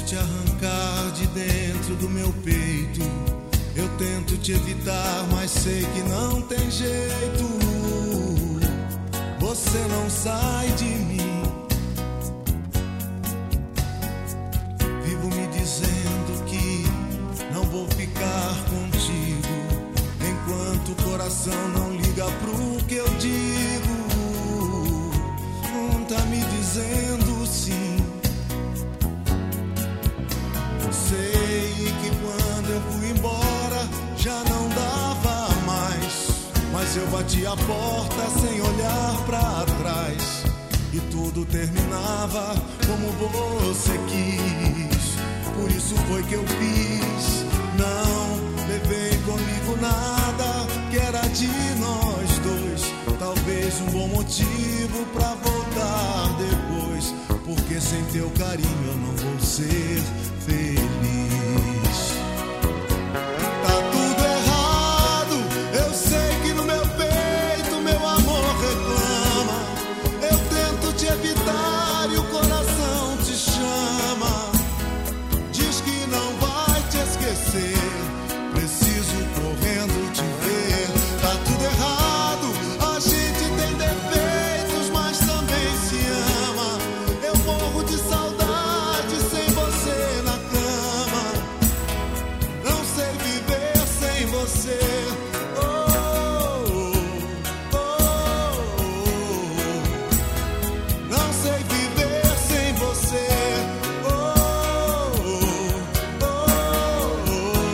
te arrancar de dentro do meu peito. Eu tento te evitar, mas sei que não tem jeito. Você não sai de mim. Vivo me dizendo que não vou ficar contigo enquanto o coração não liga pro que eu digo. Tá me dizendo sim. Sei que quando eu fui embora já não dava mais, mas eu bati a porta sem olhar pra trás e tudo terminava como você quis. Por isso foi que eu fiz. Não levei comigo nada que era de nós dois. Talvez um bom motivo pra voltar depois, porque sem teu carinho eu não vou ser feliz. Tá tudo errado, eu sei que no meu peito meu amor reclama. Eu tento te evitar e o coração te chama. Diz que não vai te esquecer, preciso correndo te ver. Tá tudo errado, a gente tem defeitos, mas também se ama. Eu morro de saudade sem você na cama. Não sei viver sem você. Oh, oh, oh, oh. Não sei viver sem você. Oh, oh, oh,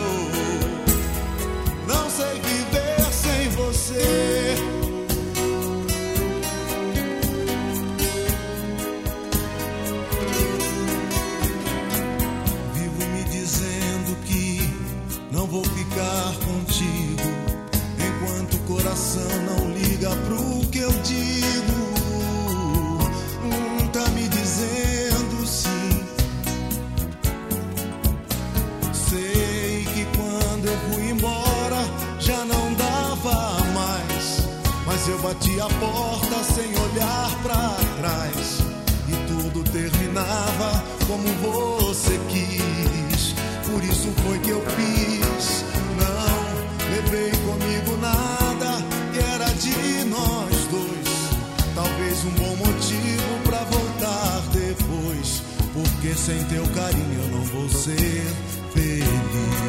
oh. Não sei viver sem você. Vivo me dizendo que não vou ficar contigo enquanto o coração não liga pro que eu digo. Tá me dizendo sim. Sei que quando eu fui embora já não dava mais, mas eu bati a porta sem olhar pra trás e tudo terminava como você quis. Por isso foi que eu fiz. Não levei comigo nada que era de nós dois. Talvez um bom motivo pra voltar depois, porque sem teu carinho eu não vou ser feliz.